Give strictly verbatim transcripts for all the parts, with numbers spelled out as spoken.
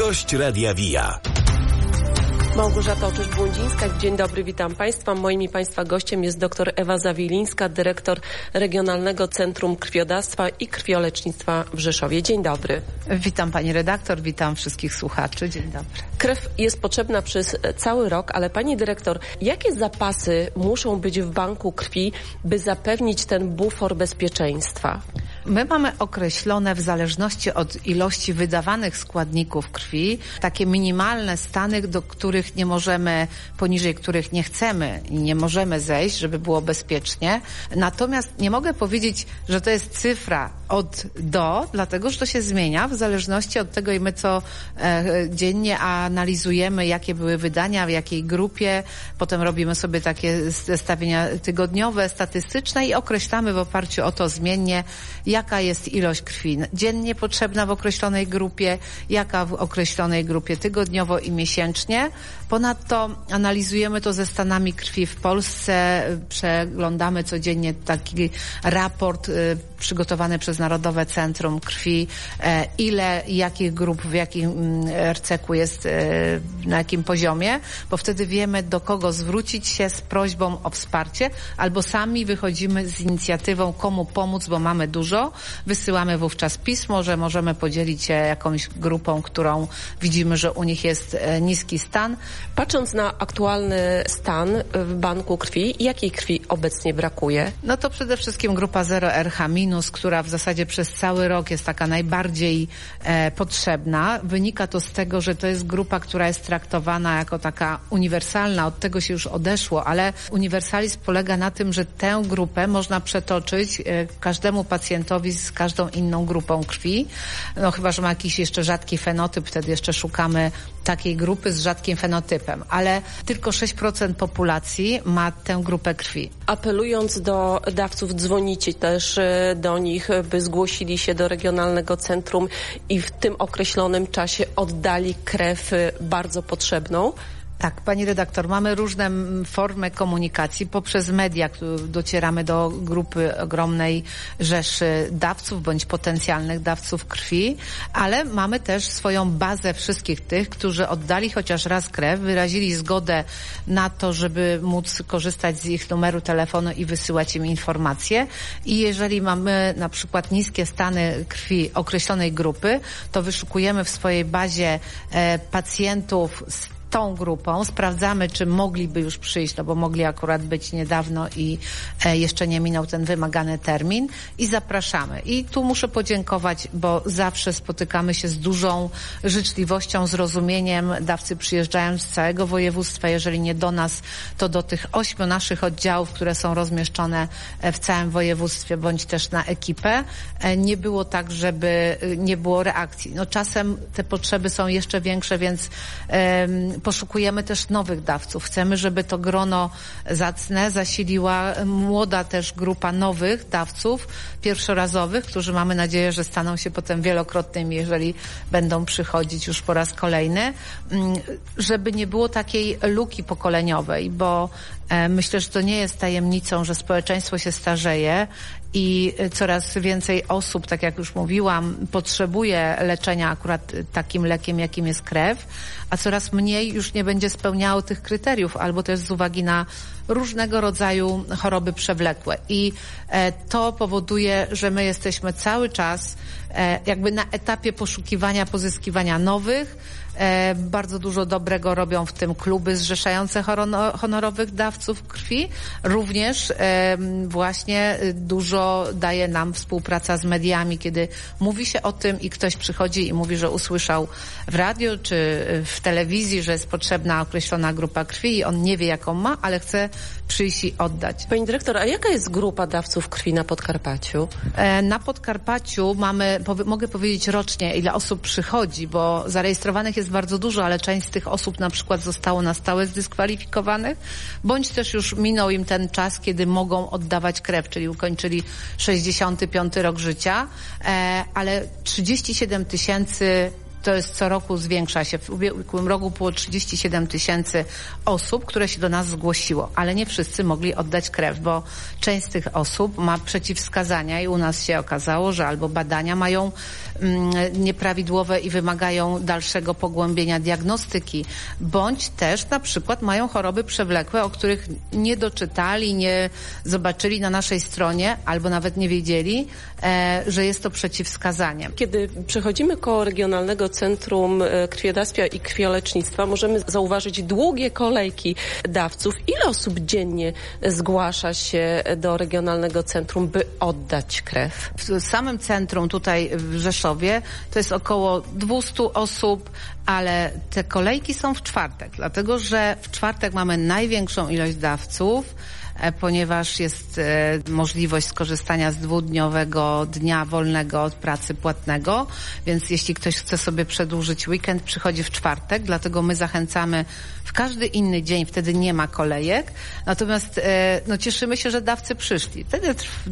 Gość Radia Via. Małgorzata Oczysz-Błądzińska. Dzień dobry, witam Państwa. Moim i Państwa gościem jest dr Ewa Zawilińska, dyrektor Regionalnego Centrum Krwiodawstwa i Krwiolecznictwa w Rzeszowie. Dzień dobry. Witam Pani redaktor, witam wszystkich słuchaczy. Dzień dobry. Krew jest potrzebna przez cały rok, ale Pani dyrektor, jakie zapasy muszą być w banku krwi, by zapewnić ten bufor bezpieczeństwa? My mamy określone w zależności od ilości wydawanych składników krwi takie minimalne stany, do których nie możemy, poniżej których nie chcemy i nie możemy zejść, żeby było bezpiecznie. Natomiast nie mogę powiedzieć, że to jest cyfra od do, dlatego że to się zmienia w zależności od tego i my co e, dziennie analizujemy, jakie były wydania, w jakiej grupie. Potem robimy sobie takie zestawienia tygodniowe, statystyczne i określamy w oparciu o to zmiennie, jaka jest ilość krwi dziennie potrzebna w określonej grupie, jaka w określonej grupie tygodniowo i miesięcznie. Ponadto analizujemy to ze stanami krwi w Polsce, przeglądamy codziennie taki raport y, przygotowany przez Narodowe Centrum Krwi, e, ile, jakich grup, w jakim R C K-u jest, e, na jakim poziomie, bo wtedy wiemy, do kogo zwrócić się z prośbą o wsparcie, albo sami wychodzimy z inicjatywą, komu pomóc, bo mamy dużo. Wysyłamy wówczas pismo, że możemy podzielić się jakąś grupą, którą widzimy, że u nich jest e, niski stan. Patrząc na aktualny stan w banku krwi, jakiej krwi obecnie brakuje? No to przede wszystkim grupa zero R H minus, która w zasadzie przez cały rok jest taka najbardziej e, potrzebna. Wynika to z tego, że to jest grupa, która jest traktowana jako taka uniwersalna. Od tego się już odeszło, ale uniwersalizm polega na tym, że tę grupę można przetoczyć e, każdemu pacjentowi z każdą inną grupą krwi. No chyba, że ma jakiś jeszcze rzadki fenotyp, wtedy jeszcze szukamy takiej grupy z rzadkim fenotypem, ale tylko sześć procent populacji ma tę grupę krwi. Apelując do dawców, dzwonicie też do nich, by zgłosili się do Regionalnego Centrum i w tym określonym czasie oddali krew bardzo potrzebną. Tak, pani redaktor, mamy różne formy komunikacji. Poprzez media docieramy do grupy ogromnej rzeszy dawców bądź potencjalnych dawców krwi, ale mamy też swoją bazę wszystkich tych, którzy oddali chociaż raz krew, wyrazili zgodę na to, żeby móc korzystać z ich numeru telefonu i wysyłać im informacje. I jeżeli mamy na przykład niskie stany krwi określonej grupy, to wyszukujemy w swojej bazie e, pacjentów z tą grupą, sprawdzamy, czy mogliby już przyjść, no bo mogli akurat być niedawno i e, jeszcze nie minął ten wymagany termin i zapraszamy. I tu muszę podziękować, bo zawsze spotykamy się z dużą życzliwością, zrozumieniem. Dawcy przyjeżdżają z całego województwa, jeżeli nie do nas, to do tych ośmiu naszych oddziałów, które są rozmieszczone w całym województwie, bądź też na ekipę. E, nie było tak, żeby nie było reakcji. No czasem te potrzeby są jeszcze większe, więc e, poszukujemy też nowych dawców. Chcemy, żeby to grono zacne zasiliła młoda też grupa nowych dawców pierwszorazowych, którzy mamy nadzieję, że staną się potem wielokrotnymi, jeżeli będą przychodzić już po raz kolejny, żeby nie było takiej luki pokoleniowej, bo myślę, że to nie jest tajemnicą, że społeczeństwo się starzeje i coraz więcej osób, tak jak już mówiłam, potrzebuje leczenia akurat takim lekiem, jakim jest krew, a coraz mniej już nie będzie spełniało tych kryteriów, albo też z uwagi na różnego rodzaju choroby przewlekłe. I e, to powoduje, że my jesteśmy cały czas e, jakby na etapie poszukiwania, pozyskiwania nowych. E, bardzo dużo dobrego robią w tym kluby zrzeszające honorowych dawców krwi. Również e, właśnie dużo daje nam współpraca z mediami, kiedy mówi się o tym i ktoś przychodzi i mówi, że usłyszał w radiu czy w telewizji, że jest potrzebna określona grupa krwi i on nie wie, jaką ma, ale chce przyjść i oddać. Pani dyrektor, a jaka jest grupa dawców krwi na Podkarpaciu? E, na Podkarpaciu mamy, powie, mogę powiedzieć rocznie, ile osób przychodzi, bo zarejestrowanych jest bardzo dużo, ale część z tych osób na przykład zostało na stałe zdyskwalifikowanych, bądź też już minął im ten czas, kiedy mogą oddawać krew, czyli ukończyli sześćdziesiąty piąty rok życia, e, ale trzydzieści siedem tysięcy to jest co roku zwiększa się. W ubiegłym roku było trzydzieści siedem tysięcy osób, które się do nas zgłosiło, ale nie wszyscy mogli oddać krew, bo część z tych osób ma przeciwwskazania i u nas się okazało, że albo badania mają mm, nieprawidłowe i wymagają dalszego pogłębienia diagnostyki, bądź też na przykład mają choroby przewlekłe, o których nie doczytali, nie zobaczyli na naszej stronie, albo nawet nie wiedzieli, e, że jest to przeciwwskazanie. Kiedy przechodzimy koło Regionalnego Centrum Krwiodawstwa i Krwiolecznictwa, możemy zauważyć długie kolejki dawców. Ile osób dziennie zgłasza się do Regionalnego Centrum, by oddać krew? W samym centrum tutaj w Rzeszowie to jest około dwieście osób, ale te kolejki są w czwartek, dlatego że w czwartek mamy największą ilość dawców, ponieważ jest e, możliwość skorzystania z dwudniowego dnia wolnego od pracy płatnego, więc jeśli ktoś chce sobie przedłużyć weekend, przychodzi w czwartek, dlatego my zachęcamy w każdy inny dzień, wtedy nie ma kolejek, natomiast e, no, cieszymy się, że dawcy przyszli. Wtedy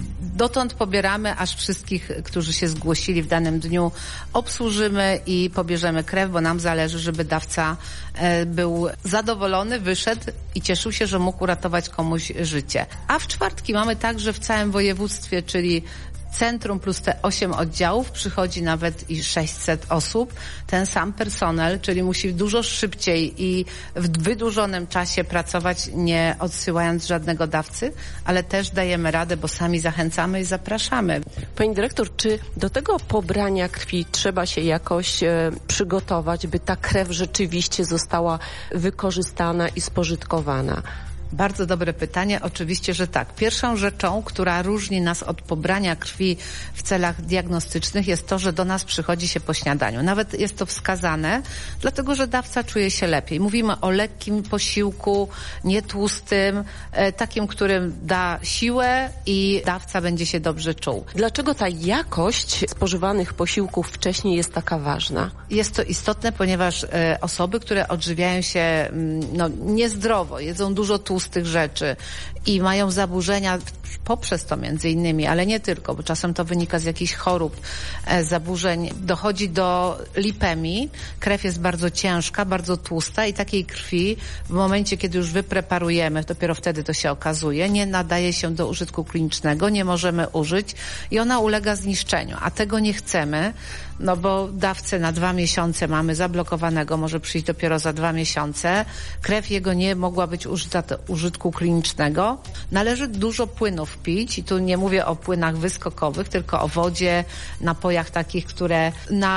dotąd pobieramy, aż wszystkich, którzy się zgłosili w danym dniu, obsłużymy i pobierzemy krew, bo nam zależy, żeby dawca e, był zadowolony, wyszedł i cieszył się, że mógł uratować komuś życie. A w czwartki mamy tak, że w całym województwie, czyli centrum plus te osiem oddziałów, przychodzi nawet i sześćset osób. Ten sam personel, czyli musi dużo szybciej i w wydłużonym czasie pracować, nie odsyłając żadnego dawcy, ale też dajemy radę, bo sami zachęcamy i zapraszamy. Pani dyrektor, czy do tego pobrania krwi trzeba się jakoś e, przygotować, by ta krew rzeczywiście została wykorzystana i spożytkowana? Bardzo dobre pytanie. Oczywiście, że tak. Pierwszą rzeczą, która różni nas od pobrania krwi w celach diagnostycznych, jest to, że do nas przychodzi się po śniadaniu. Nawet jest to wskazane, dlatego że dawca czuje się lepiej. Mówimy o lekkim posiłku, nietłustym, e, takim, którym da siłę i dawca będzie się dobrze czuł. Dlaczego ta jakość spożywanych posiłków wcześniej jest taka ważna? Jest to istotne, ponieważ e, osoby, które odżywiają się m, no, niezdrowo, jedzą dużo tłustu, z tych rzeczy i mają zaburzenia poprzez to między innymi, ale nie tylko, bo czasem to wynika z jakichś chorób, e, zaburzeń. Dochodzi do lipemii. Krew jest bardzo ciężka, bardzo tłusta i takiej krwi w momencie, kiedy już wypreparujemy, dopiero wtedy to się okazuje, nie nadaje się do użytku klinicznego, nie możemy użyć i ona ulega zniszczeniu, a tego nie chcemy, no bo dawcę na dwa miesiące mamy zablokowanego, może przyjść dopiero za dwa miesiące. Krew jego nie mogła być użyta do użytku klinicznego. Należy dużo płynów pić i tu nie mówię o płynach wyskokowych, tylko o wodzie, napojach takich, które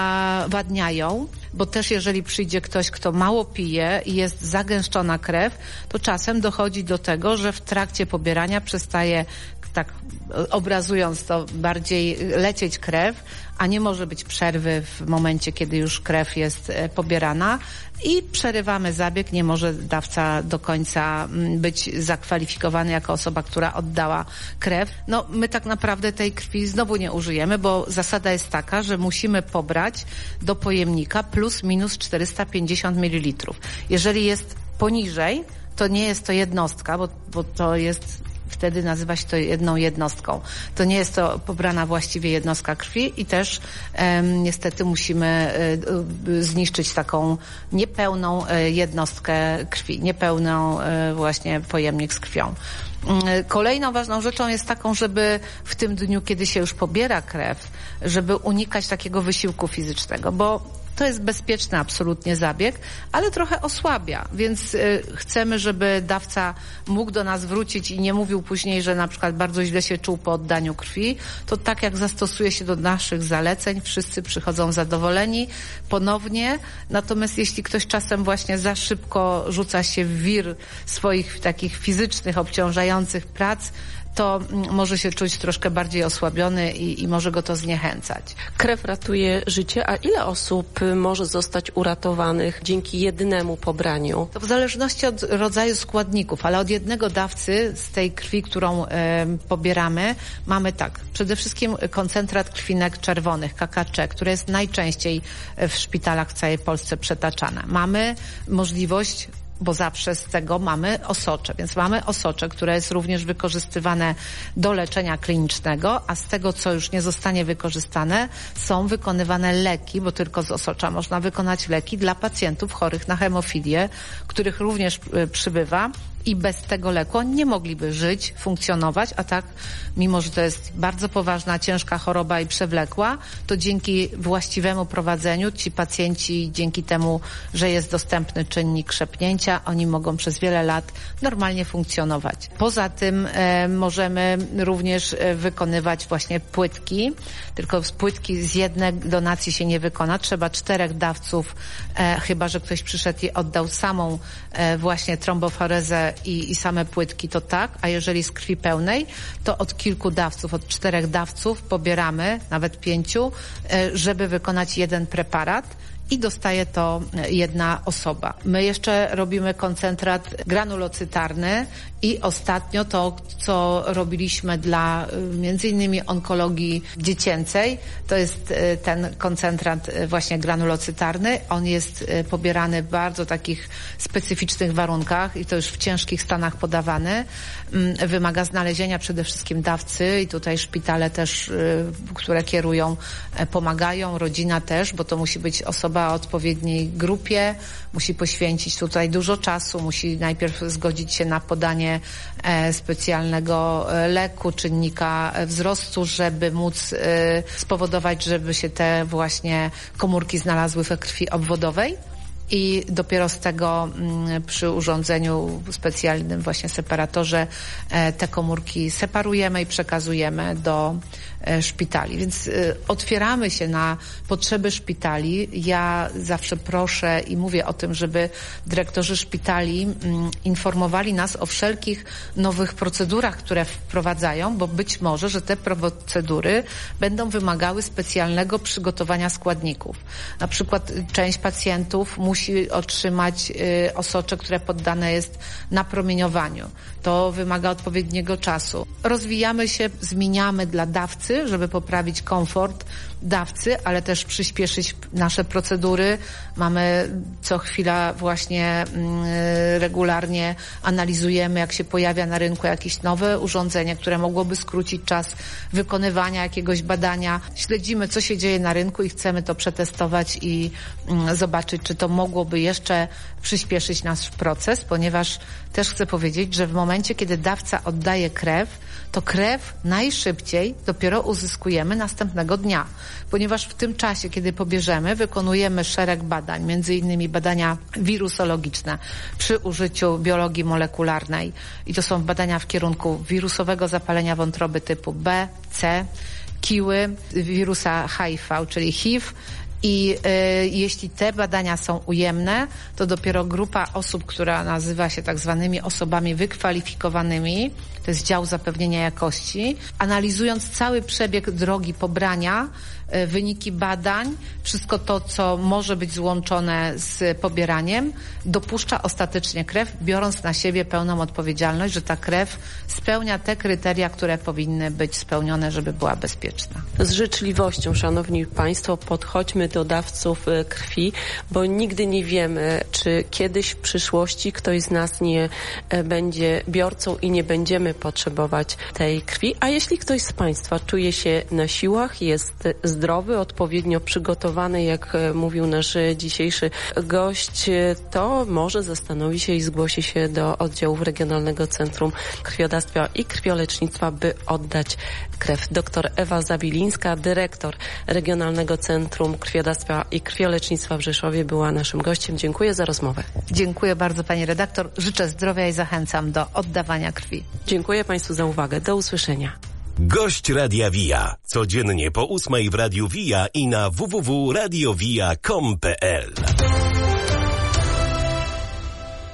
nawadniają, bo też jeżeli przyjdzie ktoś, kto mało pije i jest zagęszczona krew, to czasem dochodzi do tego, że w trakcie pobierania przestaje, tak obrazując to bardziej, lecieć krew, a nie może być przerwy w momencie, kiedy już krew jest pobierana i przerywamy zabieg, nie może dawca do końca być zakwalifikowany jako osoba, która oddała krew. No my tak naprawdę tej krwi znowu nie użyjemy, bo zasada jest taka, że musimy pobrać do pojemnika plus minus czterysta pięćdziesiąt mililitrów. Jeżeli jest poniżej, to nie jest to jednostka, bo, bo to jest... Wtedy nazywa się to jedną jednostką. To nie jest to pobrana właściwie jednostka krwi i też um, niestety musimy y, zniszczyć taką niepełną y, jednostkę krwi, niepełną y, właśnie pojemnik z krwią. Y, kolejną ważną rzeczą jest taką, żeby w tym dniu, kiedy się już pobiera krew, żeby unikać takiego wysiłku fizycznego, bo to jest bezpieczny absolutnie zabieg, ale trochę osłabia, więc y, chcemy, żeby dawca mógł do nas wrócić i nie mówił później, że na przykład bardzo źle się czuł po oddaniu krwi. To tak jak zastosuje się do naszych zaleceń, wszyscy przychodzą zadowoleni ponownie, natomiast jeśli ktoś czasem właśnie za szybko rzuca się w wir swoich takich fizycznych, obciążających prac, to może się czuć troszkę bardziej osłabiony i, i może go to zniechęcać. Krew ratuje życie, a ile osób może zostać uratowanych dzięki jednemu pobraniu? To w zależności od rodzaju składników, ale od jednego dawcy z tej krwi, którą e, pobieramy, mamy tak, przede wszystkim koncentrat krwinek czerwonych, K K C, które jest najczęściej w szpitalach w całej Polsce przetaczane. Mamy możliwość bo zawsze z tego mamy osocze. Więc mamy osocze, które jest również wykorzystywane do leczenia klinicznego, a z tego, co już nie zostanie wykorzystane, są wykonywane leki, bo tylko z osocza można wykonać leki dla pacjentów chorych na hemofilię, których również przybywa. I bez tego leku nie mogliby żyć, funkcjonować, a tak, mimo że to jest bardzo poważna, ciężka choroba i przewlekła, to dzięki właściwemu prowadzeniu ci pacjenci, dzięki temu, że jest dostępny czynnik krzepnięcia, oni mogą przez wiele lat normalnie funkcjonować. Poza tym e, możemy również e, wykonywać właśnie płytki, tylko z płytki z jednej donacji się nie wykona, trzeba czterech dawców, e, chyba że ktoś przyszedł i oddał samą e, właśnie tromboforezę I, i same płytki, to tak, a jeżeli z krwi pełnej, to od kilku dawców, od czterech dawców pobieramy, nawet pięciu, żeby wykonać jeden preparat i dostaje to jedna osoba. My jeszcze robimy koncentrat granulocytarny i ostatnio to, co robiliśmy dla między innymi onkologii dziecięcej, to jest ten koncentrat właśnie granulocytarny. On jest pobierany w bardzo takich specyficznych warunkach i to już w ciężkich stanach podawany. Wymaga znalezienia przede wszystkim dawcy i tutaj szpitale też, które kierują, pomagają, rodzina też, bo to musi być osoba o odpowiedniej grupie, musi poświęcić tutaj dużo czasu, musi najpierw zgodzić się na podanie e, specjalnego leku, czynnika wzrostu, żeby móc e, spowodować, żeby się te właśnie komórki znalazły we krwi obwodowej. I dopiero z tego m, przy urządzeniu specjalnym, właśnie separatorze, e, te komórki separujemy i przekazujemy do e, szpitali. Więc e, otwieramy się na potrzeby szpitali. Ja zawsze proszę i mówię o tym, żeby dyrektorzy szpitali m, informowali nas o wszelkich nowych procedurach, które wprowadzają, bo być może, że te procedury będą wymagały specjalnego przygotowania składników. Na przykład część pacjentów musi musi otrzymać y, osocze, które poddane jest napromieniowaniu. To wymaga odpowiedniego czasu. Rozwijamy się, zmieniamy dla dawcy, żeby poprawić komfort dawcy, ale też przyspieszyć nasze procedury. Mamy co chwila właśnie y, regularnie analizujemy, jak się pojawia na rynku jakieś nowe urządzenie, które mogłoby skrócić czas wykonywania jakiegoś badania. Śledzimy, co się dzieje na rynku i chcemy to przetestować i y, zobaczyć, czy to mogłoby jeszcze przyspieszyć nasz proces, ponieważ też chcę powiedzieć, że w momencie, kiedy dawca oddaje krew, to krew najszybciej dopiero uzyskujemy następnego dnia, ponieważ w tym czasie, kiedy pobierzemy, wykonujemy szereg badań, między innymi badania wirusologiczne przy użyciu biologii molekularnej i to są badania w kierunku wirusowego zapalenia wątroby typu B, C, kiły, wirusa H I V, czyli H I V. I y, jeśli te badania są ujemne, to dopiero grupa osób, która nazywa się tak zwanymi osobami wykwalifikowanymi, to jest dział zapewnienia jakości, analizując cały przebieg drogi pobrania, y, wyniki badań, wszystko to, co może być złączone z pobieraniem, dopuszcza ostatecznie krew, biorąc na siebie pełną odpowiedzialność, że ta krew spełnia te kryteria, które powinny być spełnione, żeby była bezpieczna. Z życzliwością, szanowni państwo, podchodźmy do dawców krwi, bo nigdy nie wiemy, czy kiedyś w przyszłości ktoś z nas nie będzie biorcą i nie będziemy potrzebować tej krwi. A jeśli ktoś z państwa czuje się na siłach, jest zdrowy, odpowiednio przygotowany, jak mówił nasz dzisiejszy gość, to może zastanowi się i zgłosi się do oddziałów Regionalnego Centrum Krwiodawstwa i Krwiolecznictwa, by oddać krew. Doktor Ewa Zawilińska, dyrektor Regionalnego Centrum Krwiodawstwa i Krwiolecznictwa w Rzeszowie, była naszym gościem. Dziękuję za rozmowę. Dziękuję bardzo, pani redaktor. Życzę zdrowia i zachęcam do oddawania krwi. Dziękuję państwu za uwagę. Do usłyszenia. Gość Radia Via. Codziennie po ósmej w Radiu Via i na w w w kropka radio via kropka com kropka p l.